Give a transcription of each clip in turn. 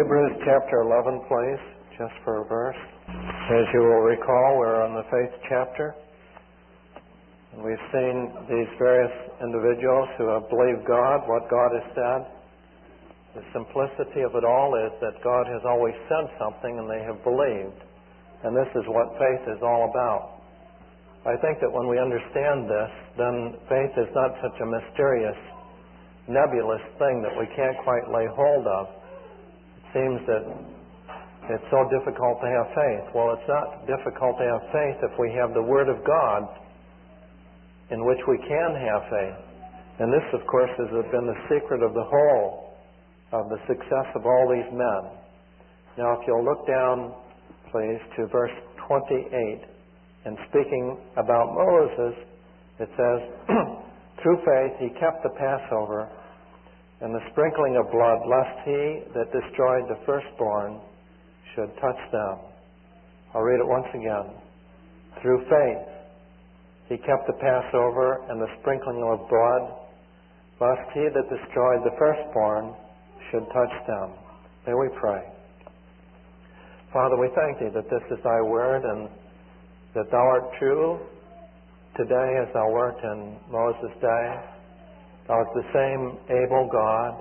Hebrews chapter 11, please, just for a verse. As you will recall, we're on the faith chapter. And we've seen these various individuals who have believed God, what God has said. The simplicity of it all is that God has always said something and they have believed. And this is what faith is all about. I think that when we understand this, then faith is not such a mysterious, nebulous thing that we can't quite lay hold of. It seems that it's so difficult to have faith. Well, it's not difficult to have faith if we have the Word of God in which we can have faith. And this, of course, has been the secret of the whole of the success of all these men. Now, if you'll look down, please, to verse 28, and speaking about Moses, it says, through faith he kept the Passover and the sprinkling of blood, lest he that destroyed the firstborn should touch them. I'll read it once again. Through faith he kept the Passover and the sprinkling of blood, lest he that destroyed the firstborn should touch them. May we pray. Father, we thank thee that this is thy word and that thou art true today as thou wert in Moses' day. Thou art the same able God.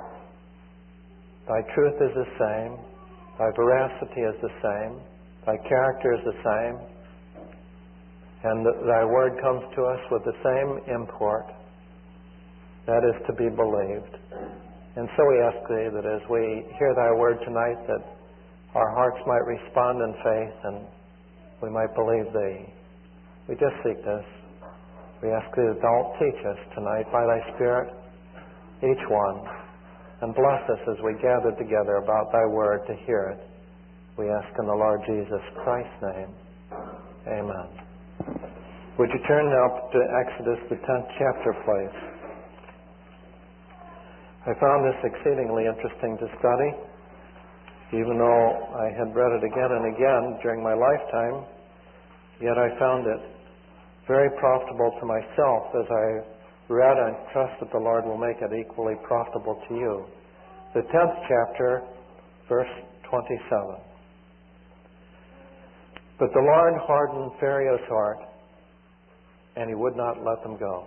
Thy truth is the same. Thy veracity is the same. Thy character is the same. And thy word comes to us with the same import, that is to be believed. And so we ask thee that as we hear thy word tonight, that our hearts might respond in faith and we might believe thee. We just seek this. We ask thee that thou teach us tonight by thy Spirit, each one, and bless us as we gather together about thy word to hear it. We ask in the Lord Jesus Christ's name. Amen. Would you turn now to Exodus, the 10th chapter, please? I found this exceedingly interesting to study. Even though I had read it again and again during my lifetime, yet I found it very profitable to myself as I read and trust that the Lord will make it equally profitable to you. The 10th chapter, verse 27. But the Lord hardened Pharaoh's heart, and he would not let them go.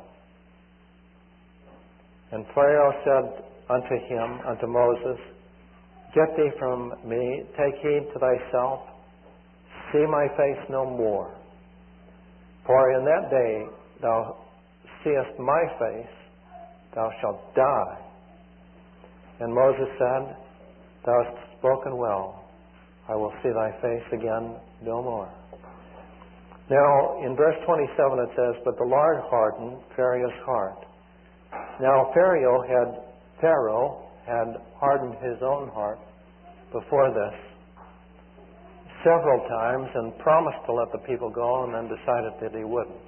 And Pharaoh said unto Moses, get thee from me, take heed to thyself, see my face no more. For in that day thou seest my face, thou shalt die. And Moses said, thou hast spoken well, I will see thy face again no more. Now, in verse 27 it says, but the Lord hardened Pharaoh's heart. Now, Pharaoh had hardened his own heart before this several times and promised to let the people go and then decided that he wouldn't.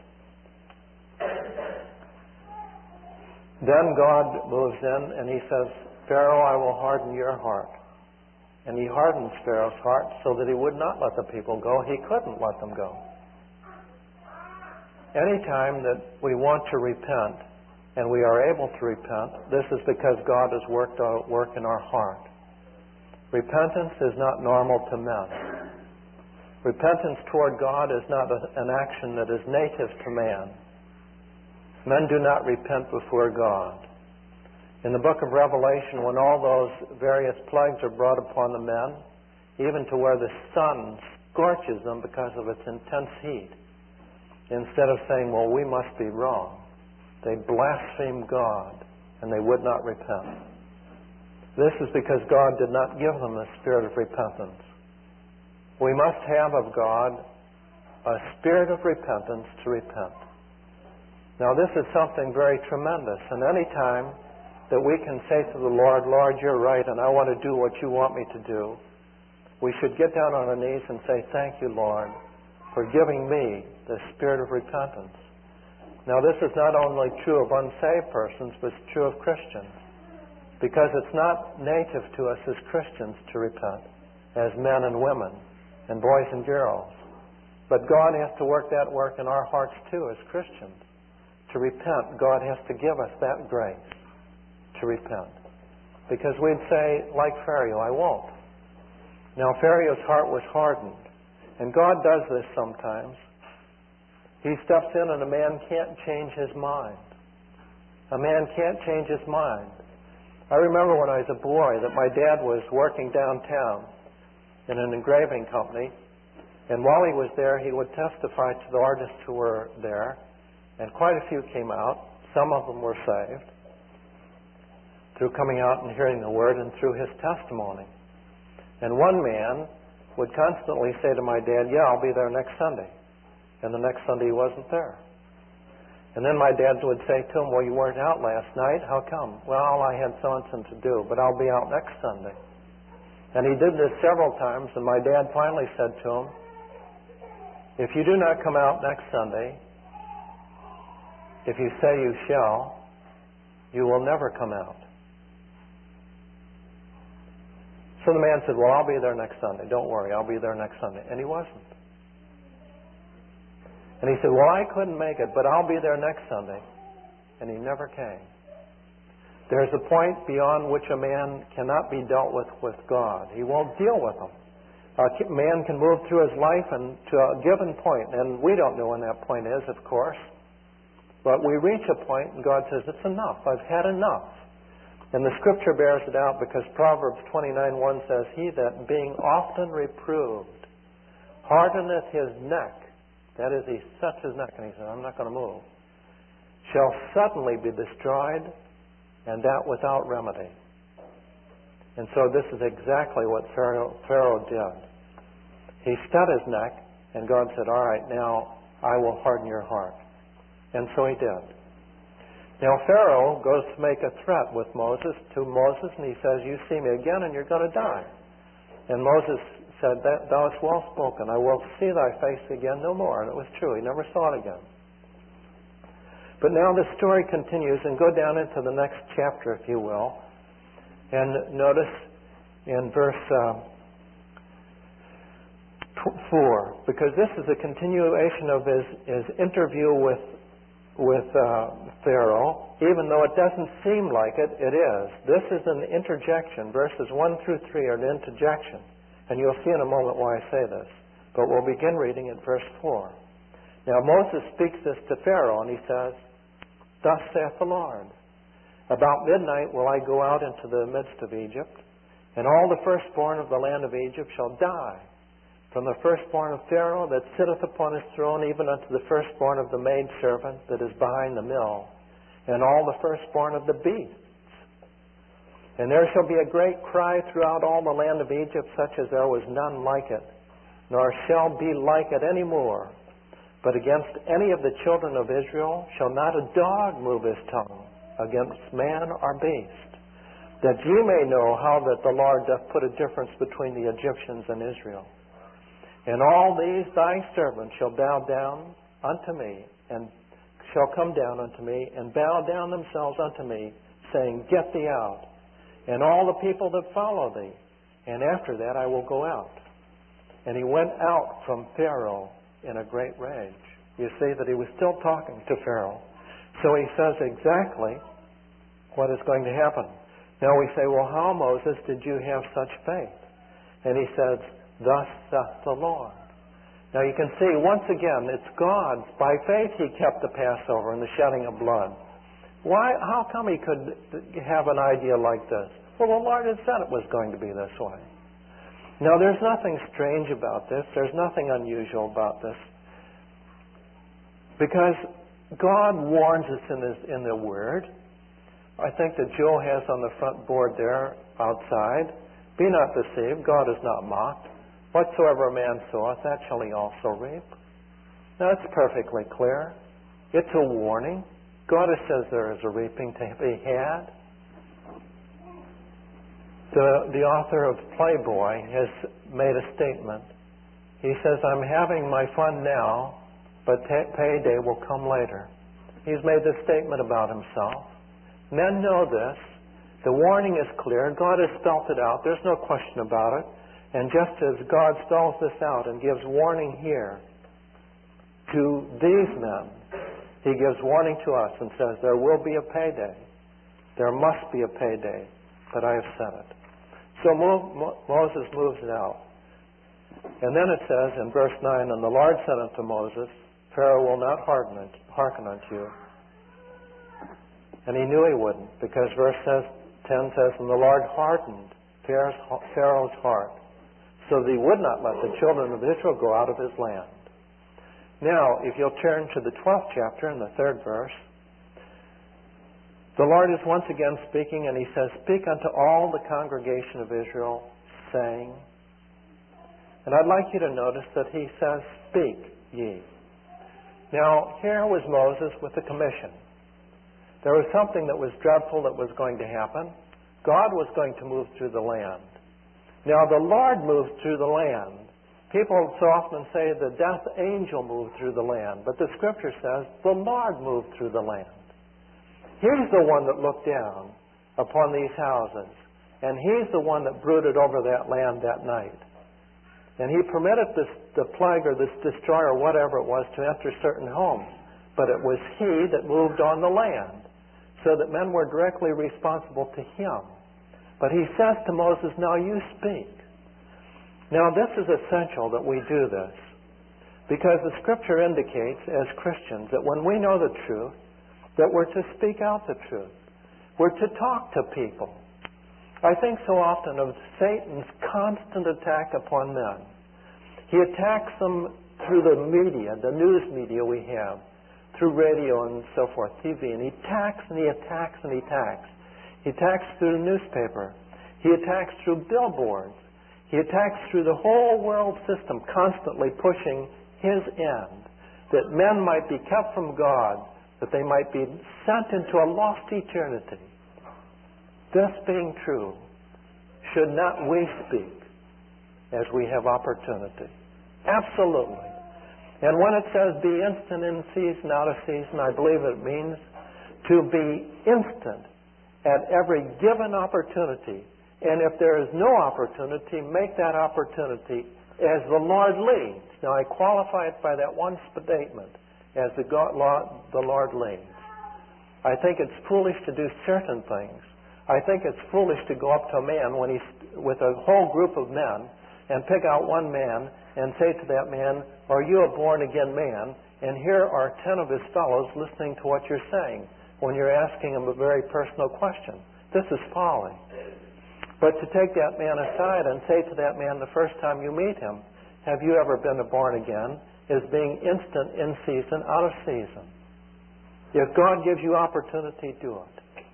Then God moves in and he says, Pharaoh, I will harden your heart. And he hardens Pharaoh's heart so that he would not let the people go. He couldn't let them go. Anytime that we want to repent and we are able to repent, this is because God has worked out work in our heart. Repentance is not normal to men. Repentance toward God is not an action that is native to man. Men do not repent before God. In the book of Revelation, when all those various plagues are brought upon the men, even to where the sun scorches them because of its intense heat, instead of saying, well, we must be wrong, they blaspheme God and they would not repent. This is because God did not give them the spirit of repentance. We must have of God a spirit of repentance to repent. Now this is something very tremendous, and any time that we can say to the Lord, Lord, you're right and I want to do what you want me to do, we should get down on our knees and say, thank you, Lord, for giving me the spirit of repentance. Now this is not only true of unsaved persons, but it's true of Christians. Because it's not native to us as Christians to repent, as men and women, and boys and girls. But God has to work that work in our hearts too as Christians. To repent, God has to give us that grace to repent. Because we'd say, like Pharaoh, I won't. Now Pharaoh's heart was hardened, and God does this sometimes. He steps in and a man can't change his mind. A man can't change his mind. I remember when I was a boy that my dad was working downtown in an engraving company, and while he was there he would testify to the artists who were there, and quite a few came out. Some of them were saved through coming out and hearing the Word and through his testimony. And one man would constantly say to my dad, "Yeah, I'll be there next Sunday." And the next Sunday he wasn't there. And then my dad would say to him, "Well, you weren't out last night. How come?" "Well, I had something to do, but I'll be out next Sunday." And he did this several times, and my dad finally said to him, "If you do not come out next Sunday, if you say you shall, you will never come out." So the man said, "Well, I'll be there next Sunday. Don't worry, I'll be there next Sunday." And he wasn't. And he said, "Well, I couldn't make it, but I'll be there next Sunday." And he never came. There's a point beyond which a man cannot be dealt with God. He won't deal with him. A man can move through his life and to a given point, and we don't know when that point is, of course. But we reach a point and God says, "It's enough. I've had enough." And the Scripture bears it out because Proverbs 29:1 says, "He that being often reproved hardeneth his neck," that is, he sets his neck and he says, "I'm not going to move," "shall suddenly be destroyed, and that without remedy." And so this is exactly what Pharaoh did. He set his neck, and God said, "All right, now I will harden your heart." And so he did. Now Pharaoh goes to make a threat with Moses, and he says, "You see me again and you're going to die." And Moses said, "Thou hast well spoken. I will see thy face again no more." And it was true. He never saw it again. But now the story continues, and go down into the next chapter, if you will. And notice in verse 4, because this is a continuation of his interview with Pharaoh, even though it doesn't seem like it, it is. This is an interjection. Verses 1 through 3 are an interjection. And you'll see in a moment why I say this. But we'll begin reading at verse 4. Now Moses speaks this to Pharaoh, and he says, "Thus saith the Lord, about midnight will I go out into the midst of Egypt, and all the firstborn of the land of Egypt shall die, from the firstborn of Pharaoh that sitteth upon his throne, even unto the firstborn of the maidservant that is behind the mill, and all the firstborn of the beasts. And there shall be a great cry throughout all the land of Egypt, such as there was none like it, nor shall be like it any more. But against any of the children of Israel shall not a dog move his tongue, against man or beast, that ye may know how that the Lord doth put a difference between the Egyptians and Israel. And all these thy servants shall bow down unto me, and shall come down unto me, and bow down themselves unto me, saying, Get thee out, and all the people that follow thee, and after that I will go out." And he went out from Pharaoh in a great rage. You see that he was still talking to Pharaoh. So he says exactly what is going to happen. Now we say, "Well, how, Moses, did you have such faith?" And he says, "Thus saith the Lord." Now you can see, once again, it's God. By faith he kept the Passover and the shedding of blood. Why? How come he could have an idea like this? Well, the Lord had said it was going to be this way. Now there's nothing strange about this. There's nothing unusual about this. Because God warns us in the Word. I think that Joe has on the front board there outside, "Be not deceived, God is not mocked. Whatsoever a man soweth, that shall he also reap." Now it's perfectly clear. It's a warning. God says there is a reaping to be had. The author of Playboy has made a statement. He says, "I'm having my fun now, but payday will come later." He's made this statement about himself. Men know this. The warning is clear. God has spelt it out. There's no question about it. And just as God spells this out and gives warning here to these men, he gives warning to us and says, there will be a payday. There must be a payday, but I have said it. So Moses moves it out. And then it says in verse 9, "And the Lord said unto Moses, Pharaoh will not hearken unto you." And he knew he wouldn't, because verse 10 says, "And the Lord hardened Pharaoh's heart, so that he would not let the children of Israel go out of his land." Now, if you'll turn to the 12th chapter in the 3rd verse, the Lord is once again speaking, and he says, "Speak unto all the congregation of Israel, saying..." And I'd like you to notice that he says, "Speak ye." Now, here was Moses with a commission. There was something that was dreadful that was going to happen. God was going to move through the land. Now, the Lord moved through the land. People so often say the death angel moved through the land, but the Scripture says the Lord moved through the land. He's the one that looked down upon these houses, and he's the one that brooded over that land that night. And he permitted the plague or this destroyer, whatever it was, to enter certain homes. But it was he that moved on the land, so that men were directly responsible to him. But he says to Moses, "Now you speak." Now this is essential that we do this, because the Scripture indicates as Christians that when we know the truth, that we're to speak out the truth. We're to talk to people. I think so often of Satan's constant attack upon men. He attacks them through the media, the news media we have, through radio and so forth, TV, and he attacks and he attacks and he attacks. He attacks through the newspaper. He attacks through billboards. He attacks through the whole world system, constantly pushing his end, that men might be kept from God, that they might be sent into a lost eternity. This being true, should not we speak as we have opportunity? Absolutely. And when it says be instant in season, out of season, I believe it means to be instant at every given opportunity. And if there is no opportunity, make that opportunity as the Lord leads. Now I qualify it by that one statement, as the Lord leads. I think it's foolish to do certain things. I think it's foolish to go up to a man when he's with a whole group of men and pick out one man and say to that man, "Are you a born-again man?" And here are 10 of his fellows listening to what you're saying when you're asking him a very personal question. This is folly. But to take that man aside and say to that man the first time you meet him, "Have you ever been born again?" is being instant in season, out of season. If God gives you opportunity, do it.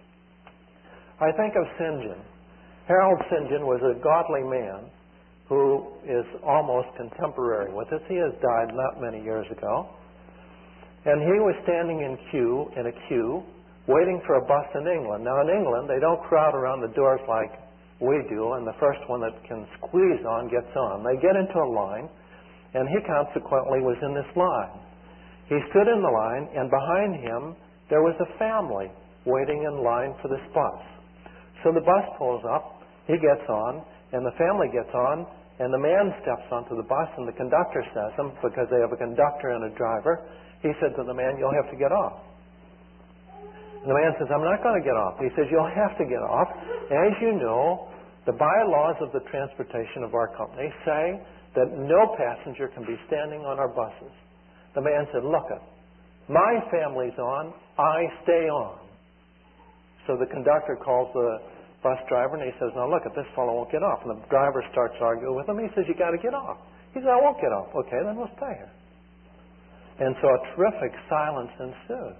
I think of St. John. Harold St. John was a godly man who is almost contemporary with us. He has died not many years ago. And he was standing in a queue, waiting for a bus in England. Now in England, they don't crowd around the doors like we do, and the first one that can squeeze on gets on. They get into a line, and he consequently was in this line. He stood in the line, and behind him there was a family waiting in line for this bus. So the bus pulls up, he gets on, and the family gets on, and the man steps onto the bus, and the conductor says to him, because they have a conductor and a driver, he said to the man, "You'll have to get off." And the man says, "I'm not going to get off." He says, "You'll have to get off. As you know, the bylaws of the transportation of our company say that no passenger can be standing on our buses." The man said, "Look, my family's on, I stay on." So the conductor calls the bus driver and he says, "Now look, this fellow won't get off." And the driver starts arguing with him. He says, "You got to get off." He says, "I won't get off." "Okay, then we'll stay here." And so a terrific silence ensues.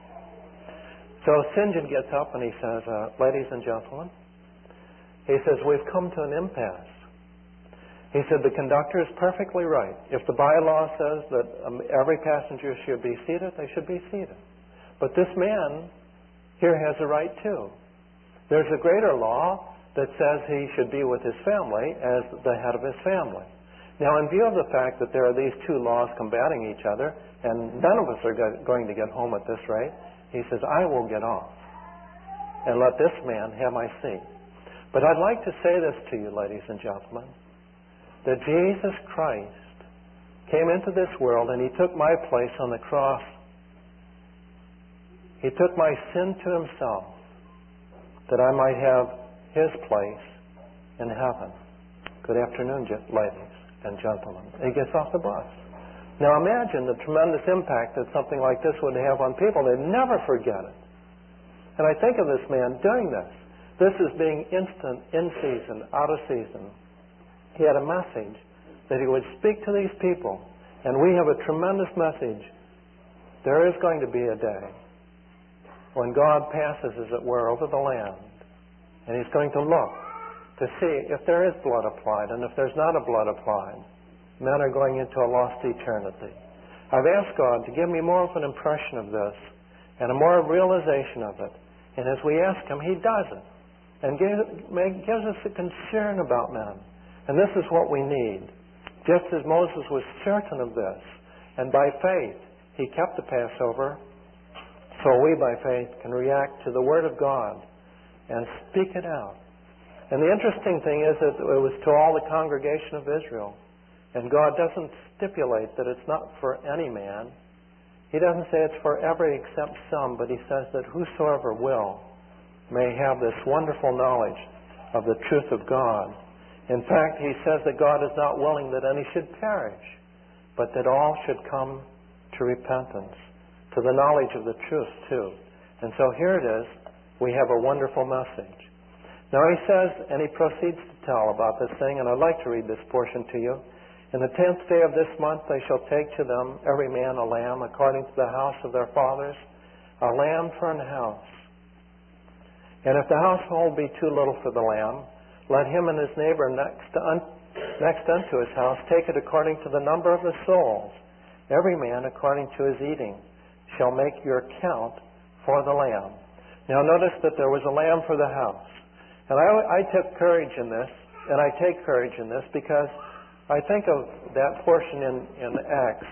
So St. John gets up and he says, "Ladies and gentlemen," he says, "we've come to an impasse." He said, "The conductor is perfectly right. If the bylaw says that every passenger should be seated, they should be seated. But this man here has a right too. There's a greater law that says he should be with his family as the head of his family. Now, in view of the fact that there are these two laws combating each other, and none of us are going to get home at this rate," he says, "I will get off and let this man have my seat. But I'd like to say this to you, ladies and gentlemen, that Jesus Christ came into this world and he took my place on the cross. He took my sin to himself that I might have his place in heaven. Good afternoon, ladies and gentlemen. He gets off the bus. Now imagine the tremendous impact that something like this would have on people. They'd never forget it. And I think of this man doing this. This is being instant, in season, out of season. He had a message that he would speak to these people. And we have a tremendous message. There is going to be a day when God passes, as it were, over the land. And He's going to look to see if there is blood applied. And if there's not a blood applied, men are going into a lost eternity. I've asked God to give me more of an impression of this and a more realization of it. And as we ask Him, He does it. And gives us a concern about men. And this is what we need. Just as Moses was certain of this, and by faith he kept the Passover, so we by faith can react to the Word of God and speak it out. And the interesting thing is that it was to all the congregation of Israel. And God doesn't stipulate that it's not for any man. He doesn't say it's for every except some, but He says that whosoever will may have this wonderful knowledge of the truth of God. In fact, He says that God is not willing that any should perish, but that all should come to repentance, to the knowledge of the truth too. And so here it is. We have a wonderful message. Now He says, and He proceeds to tell about this thing, and I'd like to read this portion to you. In the 10th day of this month they shall take to them every man a lamb according to the house of their fathers, a lamb for an house. And if the household be too little for the lamb, let him and his neighbor next unto his house take it according to the number of the souls. Every man according to his eating shall make your count for the lamb. Now notice that there was a lamb for the house. And I took courage in this, and I take courage in this because I think of that portion in Acts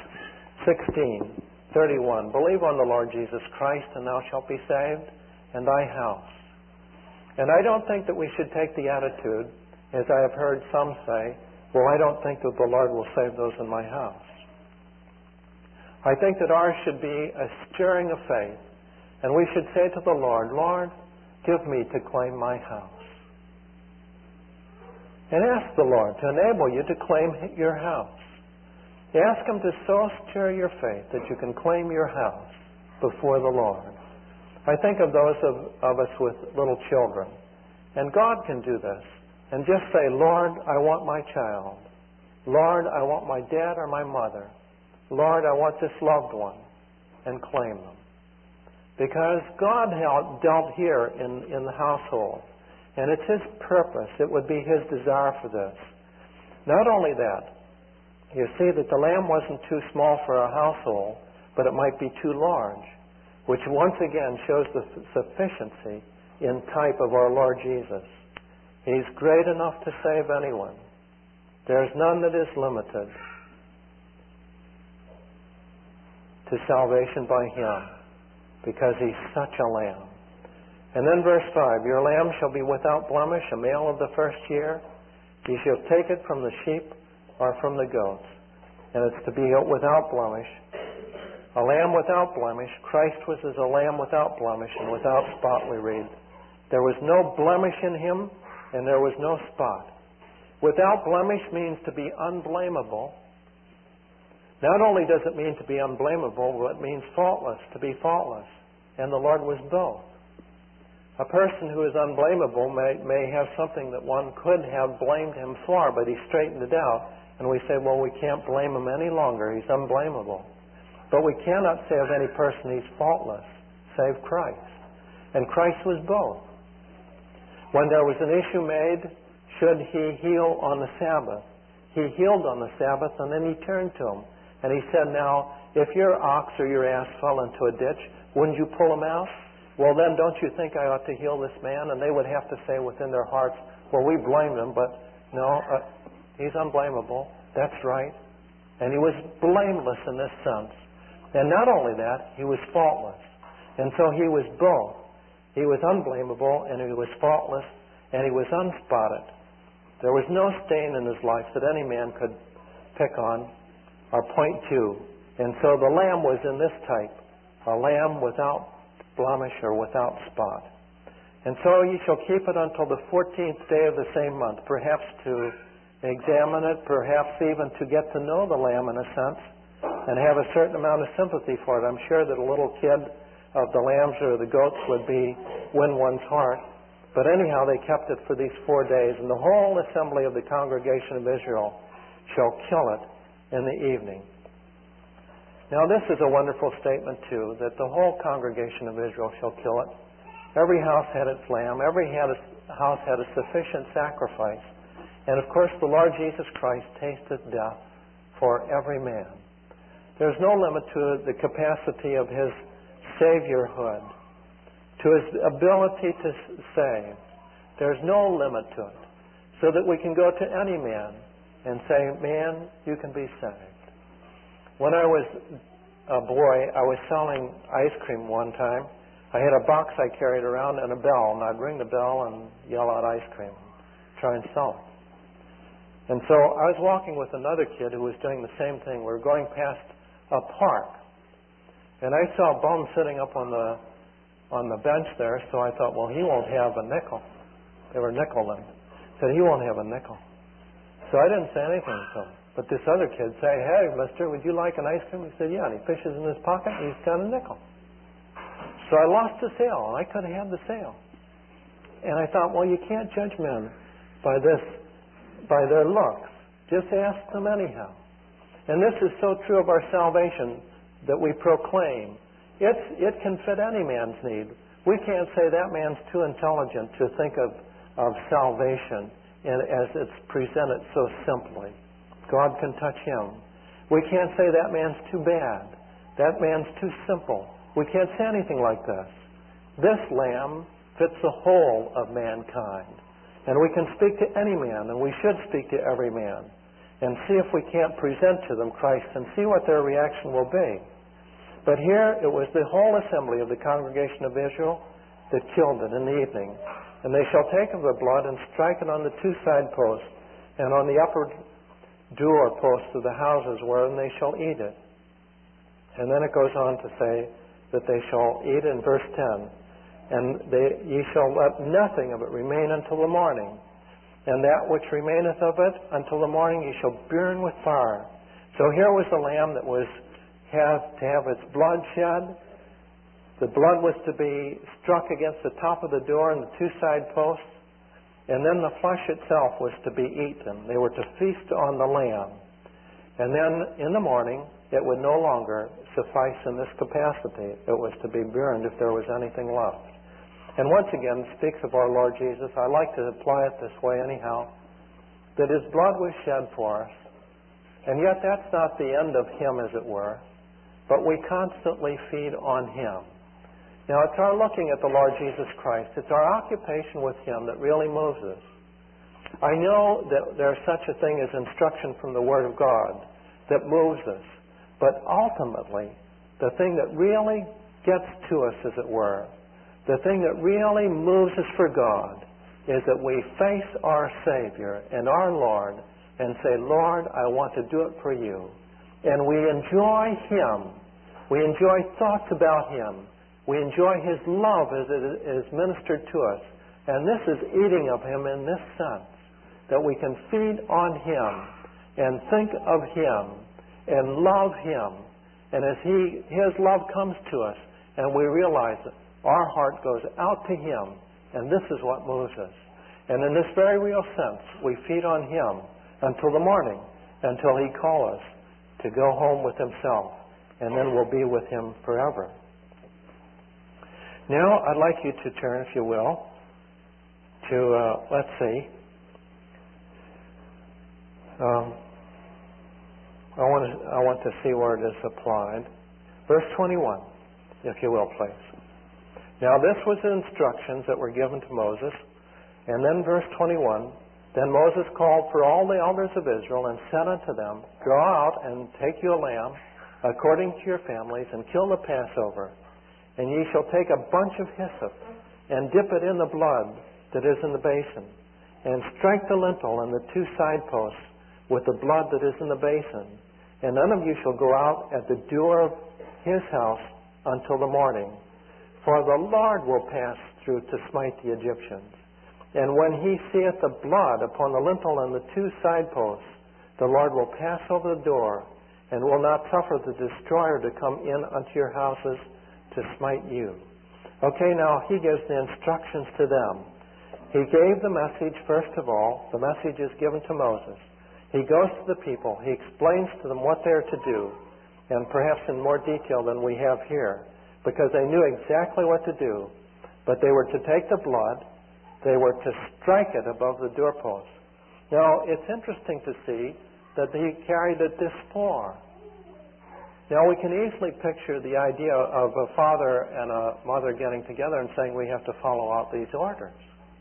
16:31. Believe on the Lord Jesus Christ, and thou shalt be saved, and thy house. And I don't think that we should take the attitude, as I have heard some say, well, I don't think that the Lord will save those in my house. I think that ours should be a stirring of faith, and we should say to the Lord, Lord, give me to claim my house. And ask the Lord to enable you to claim your house. Ask Him to so stir your faith that you can claim your house before the Lord. I think of those of us with little children. And God can do this. And just say, Lord, I want my child. Lord, I want my dad or my mother. Lord, I want this loved one. And claim them. Because God dealt here in the household. And it's His purpose. It would be His desire for this. Not only that, you see that the lamb wasn't too small for a household, but it might be too large. Which once again shows the sufficiency in type of our Lord Jesus. He's great enough to save anyone. There's none that is limited to salvation by Him, because He's such a lamb. And then verse 5, your lamb shall be without blemish, a male of the first year. Ye shall take it from the sheep or from the goats. And it's to be without blemish. A lamb without blemish. Christ was as a lamb without blemish and without spot, we read. There was no blemish in Him, and there was no spot. Without blemish means to be unblameable. Not only does it mean to be unblameable, but it means faultless, to be faultless. And the Lord was both. A person who is unblameable may have something that one could have blamed Him for, but He straightened it out, and we say, well, we can't blame Him any longer. He's unblameable. But we cannot say of any person He's faultless, save Christ. And Christ was both. When there was an issue made, should He heal on the Sabbath? He healed on the Sabbath, and then He turned to him. And He said, now, if your ox or your ass fell into a ditch, wouldn't you pull him out? Well, then, don't you think I ought to heal this man? And they would have to say within their hearts, well, we blame him, but no, he's unblameable. That's right. And He was blameless in this sense. And not only that, He was faultless. And so He was both. He was unblameable, and He was faultless, and He was unspotted. There was no stain in His life that any man could pick on or point to. And so the lamb was in this type, a lamb without blemish or without spot. And so ye shall keep it until the 14th day of the same month, perhaps to examine it, perhaps even to get to know the lamb in a sense, and have a certain amount of sympathy for it. I'm sure that a little kid of the lambs or the goats would win one's heart. But anyhow, they kept it for these 4 days, and the whole assembly of the congregation of Israel shall kill it in the evening. Now this is a wonderful statement too, that the whole congregation of Israel shall kill it. Every house had its lamb, every house had a sufficient sacrifice. And of course the Lord Jesus Christ tasted death for every man. There's no limit to the capacity of His Saviorhood, to His ability to save. There's no limit to it. So that we can go to any man and say, man, you can be saved. When I was a boy, I was selling ice cream one time. I had a box I carried around and a bell, and I'd ring the bell and yell out ice cream, try and sell it. And so I was walking with another kid who was doing the same thing. We were going past a park, and I saw Bum sitting up on the bench there, so I thought, well, he won't have a nickel. They were nickel then. I said, he won't have a nickel. So I didn't say anything to him. But this other kid said, hey, mister, would you like an ice cream? He said, yeah. And he fishes in his pocket, and he's got a nickel. So I lost the sale, and I could have had the sale. And I thought, well, you can't judge men by their looks. Just ask them anyhow. And this is so true of our salvation that we proclaim. It can fit any man's need. We can't say that man's too intelligent to think of salvation as it's presented so simply. God can touch him. We can't say that man's too bad. That man's too simple. We can't say anything like this. This lamb fits the whole of mankind. And we can speak to any man, and we should speak to every man, and see if we can't present to them Christ and see what their reaction will be. But here it was the whole assembly of the congregation of Israel that killed it in the evening. And they shall take of the blood and strike it on the two side posts and on the upper door posts of the houses wherein they shall eat it. And then it goes on to say that they shall eat in verse 10. And ye shall let nothing of it remain until the morning. And that which remaineth of it until the morning ye shall burn with fire. So here was the lamb that had to have its blood shed. The blood was to be struck against the top of the door and the two side posts. And then the flesh itself was to be eaten. They were to feast on the lamb. And then in the morning, it would no longer suffice in this capacity. It was to be burned if there was anything left. And once again, it speaks of our Lord Jesus. I like to apply it this way anyhow, that His blood was shed for us. And yet that's not the end of Him, as it were. But we constantly feed on Him. Now, it's our looking at the Lord Jesus Christ. It's our occupation with Him that really moves us. I know that there's such a thing as instruction from the Word of God that moves us. But ultimately, the thing that really gets to us, as it were, the thing that really moves us for God, is that we face our Savior and our Lord and say, Lord, I want to do it for you. And we enjoy Him. We enjoy thoughts about Him. We enjoy His love as it is ministered to us. And this is eating of Him in this sense, that we can feed on Him and think of Him and love Him. And as His love comes to us and we realize that our heart goes out to Him, and this is what moves us. And in this very real sense, we feed on Him until the morning, until He calls us to go home with Himself, and then we'll be with Him forever. Now, I'd like you to turn, if you will, to, let's see, I want to see where it is applied. Verse 21, if you will, please. Now, this was the instructions that were given to Moses. And then verse 21, Then Moses called for all the elders of Israel and said unto them, Go out and take you a lamb according to your families, and kill the Passover. And ye shall take a bunch of hyssop, and dip it in the blood that is in the basin, and strike the lintel and the two side posts with the blood that is in the basin. And none of you shall go out at the door of his house until the morning. For the Lord will pass through to smite the Egyptians. And when he seeth the blood upon the lintel and the two side posts, the Lord will pass over the door, and will not suffer the destroyer to come in unto your houses to smite you. Okay, now he gives the instructions to them. He gave the message, first of all. The message is given to Moses. He goes to the people. He explains to them what they're to do, and perhaps in more detail than we have here, because they knew exactly what to do. But they were to take the blood. They were to strike it above the doorpost. Now, it's interesting to see that he carried it this far. Now, we can easily picture the idea of a father and a mother getting together and saying, we have to follow out these orders.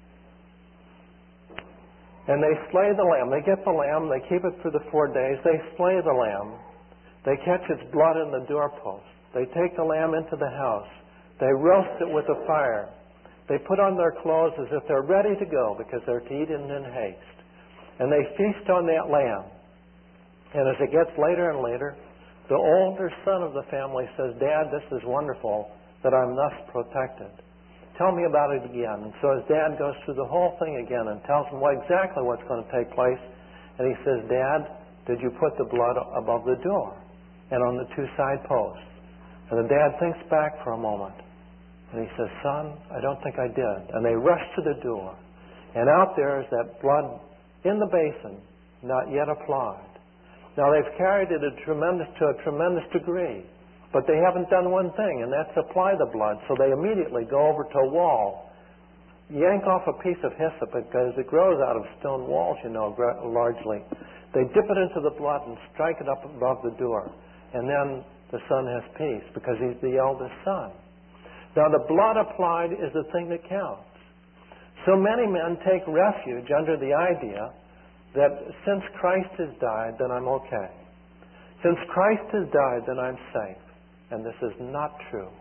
And they slay the lamb. They get the lamb. They keep it for the 4 days. They slay the lamb. They catch its blood in the doorpost. They take the lamb into the house. They roast it with a fire. They put on their clothes as if they're ready to go because they're to eat it in haste. And they feast on that lamb. And as it gets later and later, the older son of the family says, Dad, this is wonderful that I'm thus protected. Tell me about it again. And so his dad goes through the whole thing again and tells him exactly what's going to take place. And he says, Dad, did you put the blood above the door and on the two side posts? And the dad thinks back for a moment. And he says, Son, I don't think I did. And they rush to the door. And out there is that blood in the basin, not yet applied. Now, they've carried it to a tremendous degree, but they haven't done one thing, and that's apply the blood. So they immediately go over to a wall, yank off a piece of hyssop, because it grows out of stone walls, largely. They dip it into the blood and strike it up above the door, and then the son has peace, because he's the eldest son. Now, the blood applied is the thing that counts. So many men take refuge under the idea that since Christ has died, then I'm okay. Since Christ has died, then I'm safe. And this is not true.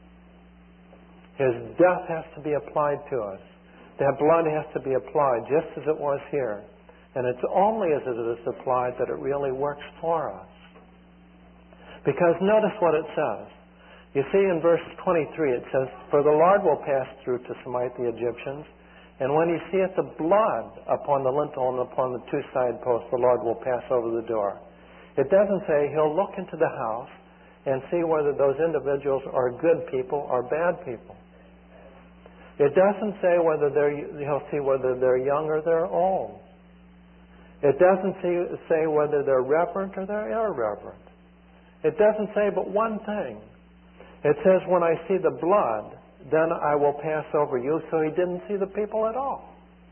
His death has to be applied to us. That blood has to be applied just as it was here. And it's only as it is applied that it really works for us. Because notice what it says. You see in verse 23 it says, For the Lord will pass through to smite the Egyptians, and when he seeth the blood upon the lintel and upon the two side posts, the Lord will pass over the door. It doesn't say he'll look into the house and see whether those individuals are good people or bad people. It doesn't say he'll see whether they're young or they're old. It doesn't say whether they're reverent or they're irreverent. It doesn't say but one thing. It says, when I see the blood, then I will pass over you. So he didn't see the people at all.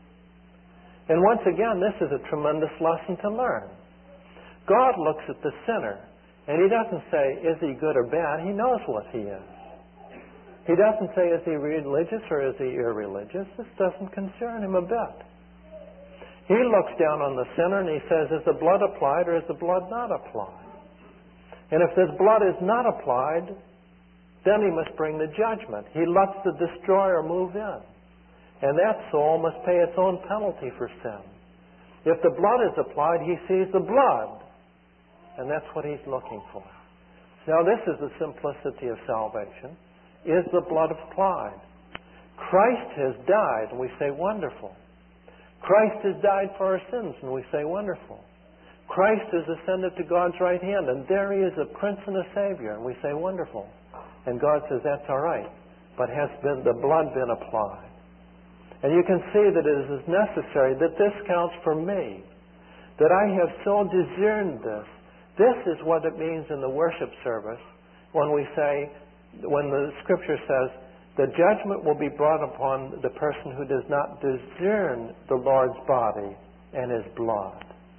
And once again, this is a tremendous lesson to learn. God looks at the sinner, and he doesn't say, is he good or bad? He knows what he is. He doesn't say, is he religious or is he irreligious? This doesn't concern him a bit. He looks down on the sinner and he says, is the blood applied or is the blood not applied? And if this blood is not applied, then he must bring the judgment. He lets the destroyer move in. And that soul must pay its own penalty for sin. If the blood is applied, he sees the blood. And that's what he's looking for. Now, this is the simplicity of salvation. Is the blood applied? Christ has died, and we say, wonderful. Christ has died for our sins, and we say, wonderful. Christ has ascended to God's right hand, and there he is, a Prince and a Savior, and we say, wonderful. And God says, that's all right. But has the blood been applied? And you can see that it is necessary that this counts for me. That I have so discerned this. This is what it means in the worship service when the Scripture says, the judgment will be brought upon the person who does not discern the Lord's body and his blood.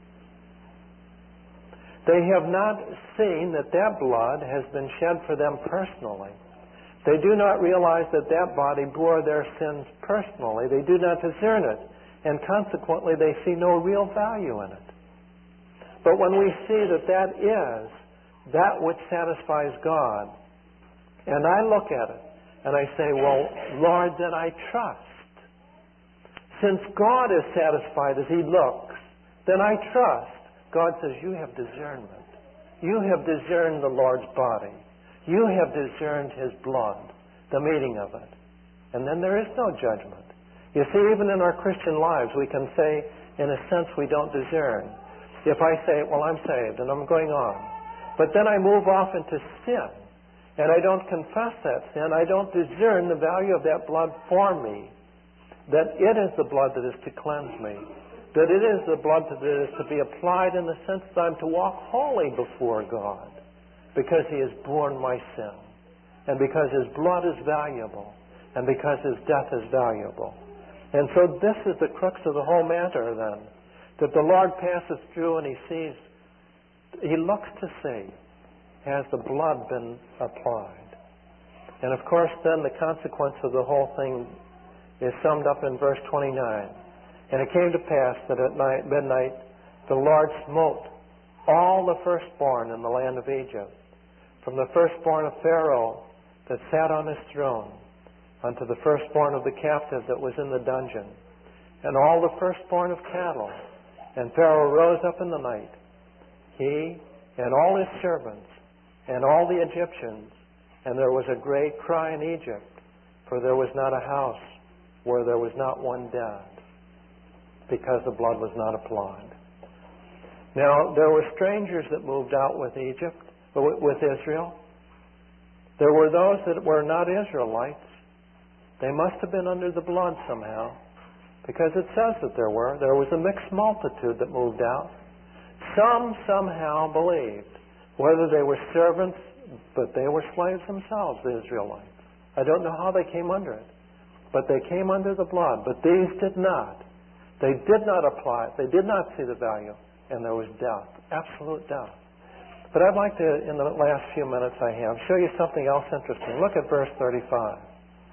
They have not seen that blood has been shed for them personally. They do not realize that body bore their sins personally. They do not discern it, and consequently they see no real value in it. But when we see that is that which satisfies God, and I look at it, and I say, well, Lord, then I trust. Since God is satisfied as he looks, then I trust. God says, you have discernment. You have discerned the Lord's body. You have discerned his blood, the meaning of it. and then there is no judgment. You see, even in our Christian lives, we can say, in a sense, we don't discern. If I say, well, I'm saved and I'm going on, but then I move off into sin, and I don't confess that sin, I don't discern the value of that blood for me, that it is the blood that is to cleanse me, that it is the blood that is to be applied in the sense that I'm to walk holy before God, because He has borne my sin, and because His blood is valuable, and because His death is valuable. And so this is the crux of the whole matter then, that the Lord passes through and He sees, He looks to see, has the blood been applied? And of course then the consequence of the whole thing is summed up in verse 29. And it came to pass that at midnight the Lord smote all the firstborn in the land of Egypt, from the firstborn of Pharaoh that sat on his throne, unto the firstborn of the captive that was in the dungeon, and all the firstborn of cattle. And Pharaoh rose up in the night, he and all his servants, and all the Egyptians, and there was a great cry in Egypt, for there was not a house where there was not one dead, because the blood was not applied. Now, there were strangers that moved out with Israel. There were those that were not Israelites. They must have been under the blood somehow, because it says that there was a mixed multitude that moved out. Some somehow believed, whether they were servants, but they were slaves themselves, the Israelites. I don't know how they came under it, but they came under the blood. But these did not. They did not apply it. They did not see the value, and there was death, absolute death. But I'd like to, in the last few minutes I have, show you something else interesting. Look at verse 35.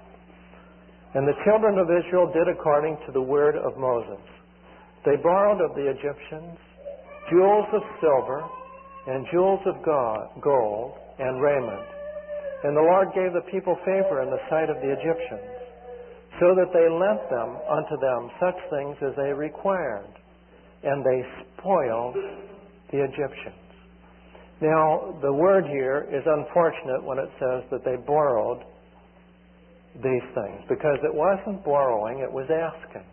And the children of Israel did according to the word of Moses. They borrowed of the Egyptians jewels of silver and jewels of gold and raiment. And the Lord gave the people favor in the sight of the Egyptians, so that they lent them unto them such things as they required, and they spoiled the Egyptians. Now, the word here is unfortunate when it says that they borrowed these things, because it wasn't borrowing, it was asking.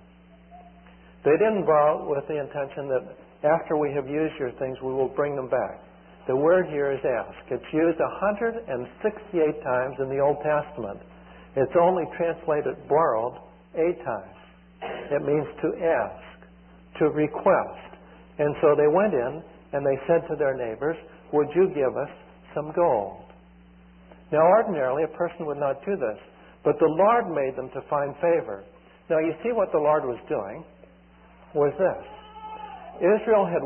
They didn't borrow with the intention that after we have used your things, we will bring them back. The word here is ask. It's used 168 times in the Old Testament. It's only translated borrowed 8 times. It means to ask, to request. And so they went in and they said to their neighbors, would you give us some gold? Now ordinarily a person would not do this, but the Lord made them to find favor. Now you see what the Lord was doing was this. Israel had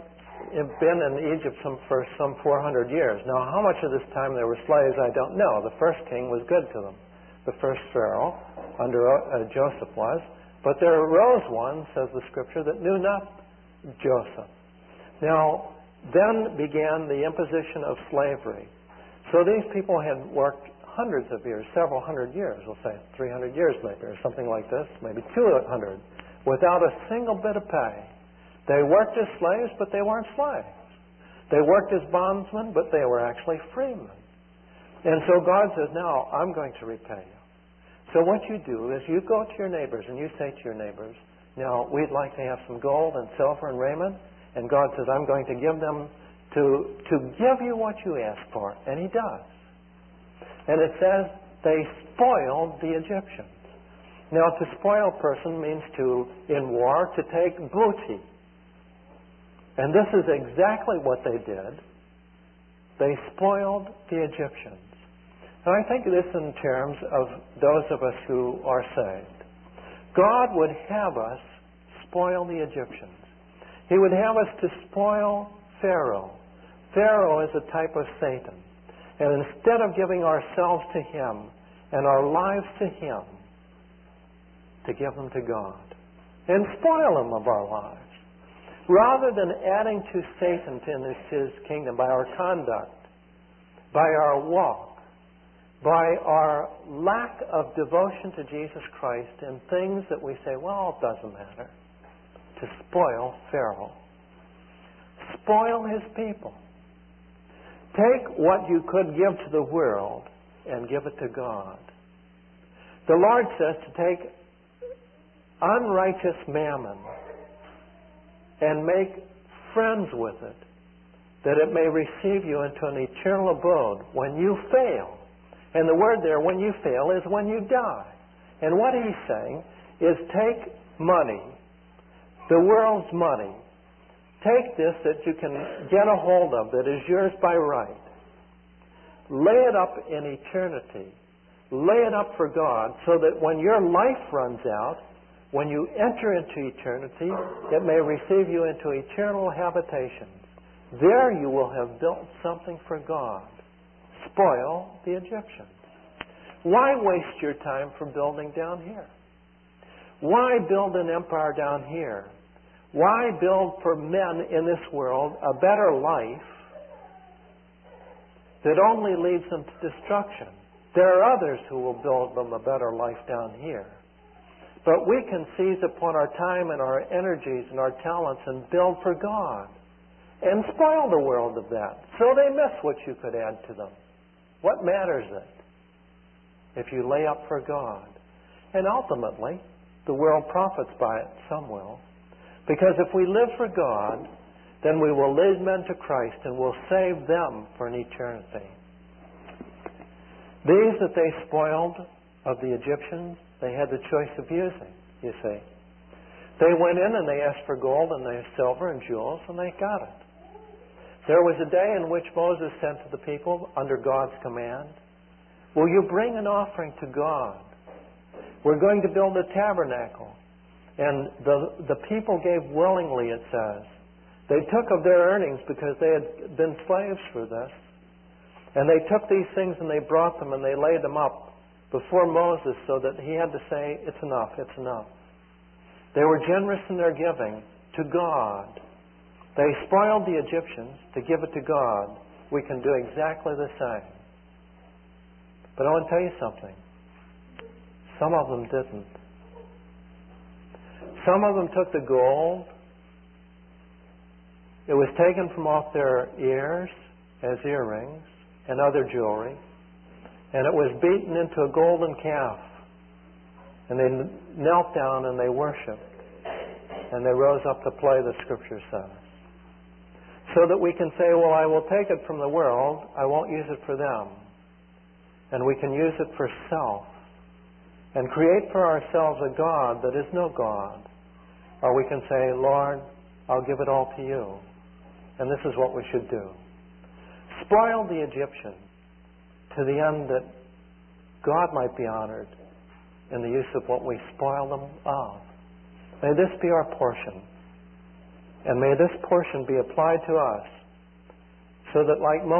been in Egypt for some 400 years. Now how much of this time they were slaves, I don't know. The first king was good to them. The first Pharaoh, under Joseph was. But there arose one, says the Scripture, that knew not Joseph. Now, then began the imposition of slavery. So these people had worked hundreds of years, several hundred years, we'll say 300 years maybe, or something like this, maybe 200, without a single bit of pay. They worked as slaves, but they weren't slaves. They worked as bondsmen, but they were actually freemen. And so God says, now I'm going to repay you. So what you do is you go to your neighbors and you say to your neighbors, now we'd like to have some gold and silver and raiment, and God says, I'm going to give them to give you what you ask for. And He does. And it says they spoiled the Egyptians. Now, to spoil a person means in war, to take booty. And this is exactly what they did. They spoiled the Egyptians. And I think this in terms of those of us who are saved. God would have us spoil the Egyptians. He would have us to spoil Pharaoh. Pharaoh is a type of Satan. And instead of giving ourselves to him and our lives to him, to give them to God and spoil them of our lives. Rather than adding to Satan in his kingdom by our conduct, by our walk, by our lack of devotion to Jesus Christ and things that we say, well, it doesn't matter, to spoil Pharaoh. Spoil his people. Take what you could give to the world and give it to God. The Lord says to take unrighteous mammon and make friends with it, that it may receive you into an eternal abode when you fail. And the word there, when you fail, is when you die. And what he's saying is take money, the world's money, take this that you can get a hold of, that is yours by right, lay it up in eternity, lay it up for God, so that when your life runs out, when you enter into eternity, it may receive you into eternal habitations. There you will have built something for God. Spoil the Egyptians. Why waste your time for building down here? Why build an empire down here? Why build for men in this world a better life that only leads them to destruction? There are others who will build them a better life down here. But we can seize upon our time and our energies and our talents and build for God and spoil the world of that, so they miss what you could add to them. What matters it if you lay up for God? And ultimately, the world profits by it, some will. Because if we live for God, then we will lead men to Christ and will save them for an eternity. These that they spoiled of the Egyptians, they had the choice of using, you see. They went in and they asked for gold and they silver and jewels, and they got it. There was a day in which Moses said to the people, under God's command, will you bring an offering to God? We're going to build a tabernacle. And the people gave willingly, it says. They took of their earnings because they had been slaves for this. And they took these things and they brought them and they laid them up before Moses so that he had to say, it's enough, it's enough. They were generous in their giving to God. They spoiled the Egyptians to give it to God. We can do exactly the same. But I want to tell you something. Some of them didn't. Some of them took the gold. It was taken from off their ears as earrings and other jewelry. And it was beaten into a golden calf. And they knelt down and they worshipped. And they rose up to play, the Scripture says. So that we can say, well, I will take it from the world. I won't use it for them. And we can use it for self. And create for ourselves a God that is no God. Or we can say, Lord, I'll give it all to you. And this is what we should do. Spoil the Egyptian to the end that God might be honored in the use of what we spoil them of. May this be our portion. And may this portion be applied to us so that like Moses,